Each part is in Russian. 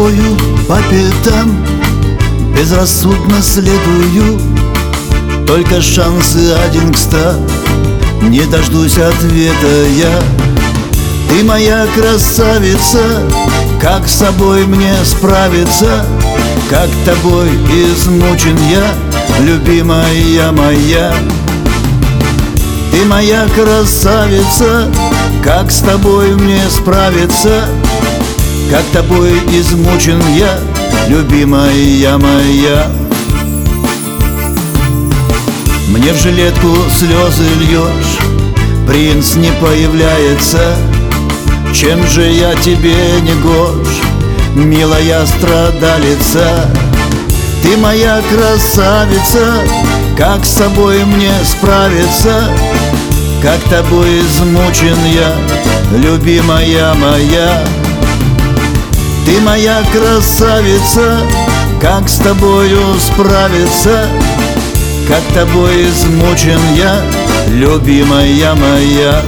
тобою по пятам безрассудно следую. Только шансы 1 к 100, не дождусь ответа я. Ты моя красавица, как с собой мне справиться? Как тобой измучен я, любимая моя. Ты моя красавица, как с тобой мне справиться? Как тобой измучен я, любимая моя. Мне в жилетку слезы льешь, принц не появляется. Чем же я тебе не гож, милая страдалица? Ты моя красавица, как с собой мне справиться? Как тобой измучен я, любимая моя. Ты моя красавица, как с тобою справиться? Как тобой измучен я, любимая моя.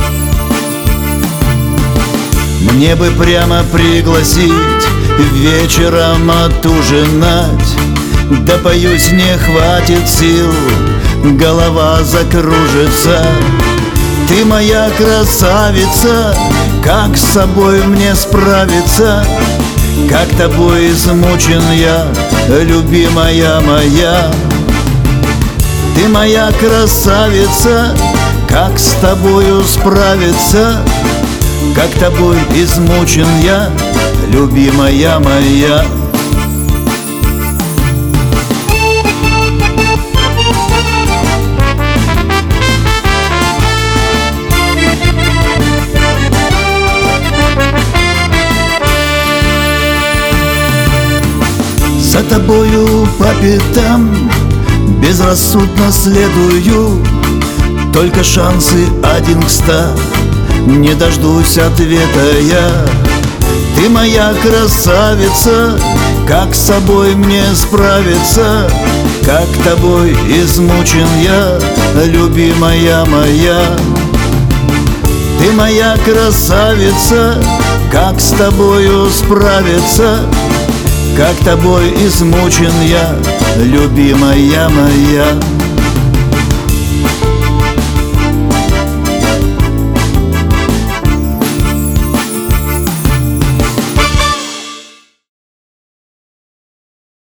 Мне бы прямо пригласить вечером отужинать, да боюсь, не хватит сил, голова закружится. Ты моя красавица, как с собой мне справиться? Как тобой измучен я, любимая моя. Ты моя красавица, как с тобою справиться? Как тобой измучен я, любимая моя. За тобою по пятам безрассудно следую. Только шансы 1 к 100, не дождусь ответа я. Ты моя красавица, как с собой мне справиться? Как тобой измучен я, любимая моя. Ты моя красавица, как с тобою справиться? Как тобой измучен я, любимая моя.